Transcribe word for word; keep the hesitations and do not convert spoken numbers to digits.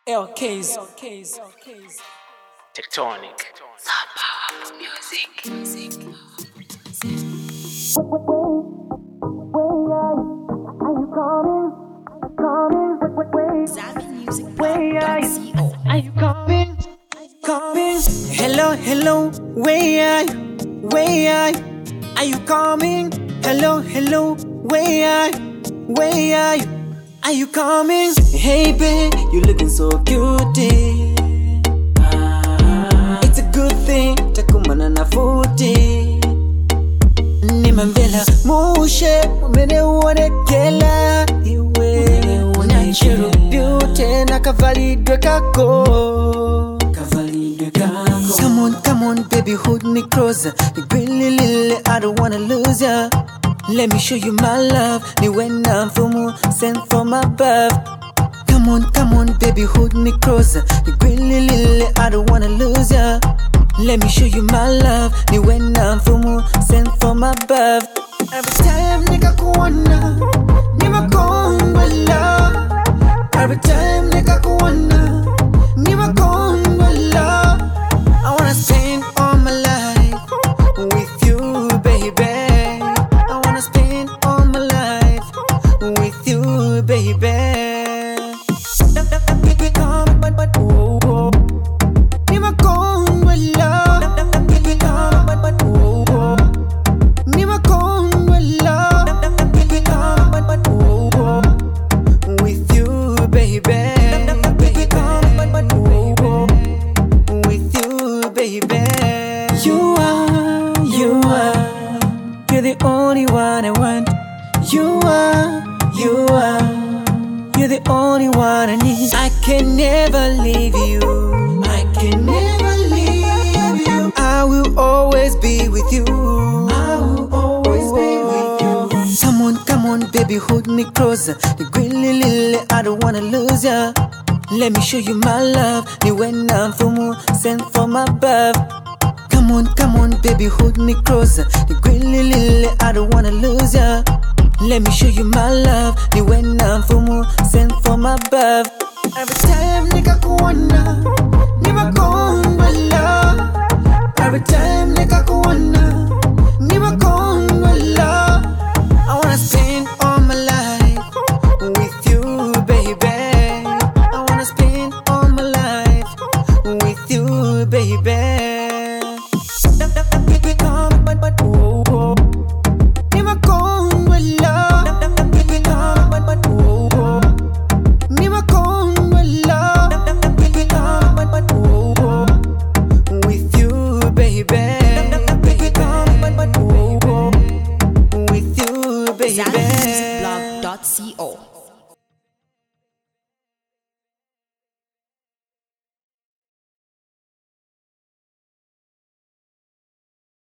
L Ks. Tectonic. Sound powerful music. music. Are you coming? Coming? Hello, hello, where are you? Where are you? Are you coming? Hello, hello, where are you? Where are you? Are you coming? Hey babe, you looking so cutie. It's a good thing, takumana na futi. Nimambela mushe, umene uonekela iwe. Natural beauty na kavalidwe kako. Kavalidwe kako. Come on, come on baby, hold me closer. You really lily, I don't wanna lose ya. Let me show you my love. Ni when I'm fumu, sent from above. Come on, come on, baby, hold me closer. You really lily, I don't wanna lose ya. Let me show you my love. Ni when I'm fumu, sent from above. Every time nigga kuona, ni makongwa love. Every time nigga kuona, ni makongwa love. I wanna spend all my life with you, baby. Spend all my life with you, baby. Come, but but oh oh. Ni makongwa love. Come, but but oh oh. Ni makongwa love. Come, but but oh oh. With you, baby. Come, but but oh oh. With you, baby. You are, you are. You're the only one I want. You are, you are. You're the only one I need. I can never leave you. I can never leave you. I will always be with you. I will always be with you. Come on, come on, baby, hold me closer. The green lily, I don't wanna lose ya. Let me show you my love. Ni when I'm fumu, sent from above. Come on, come on, baby, hold me closer. The green lily, I don't wanna lose ya. Let me show you my love. Ni when I'm fumu, sent from above. Every time nigga kuona, ni makongwa love. Every time nigga kuona, ni makongwa love. I wanna spend all my life with you, baby. I wanna spend all my life with you, baby. Come, but but oh oh. Ni makongwa love. Come, but but oh oh. Ni makongwa love. Come, but but oh oh. With you, baby. Come, but but oh oh. With you, baby. Zan Music Blog dot co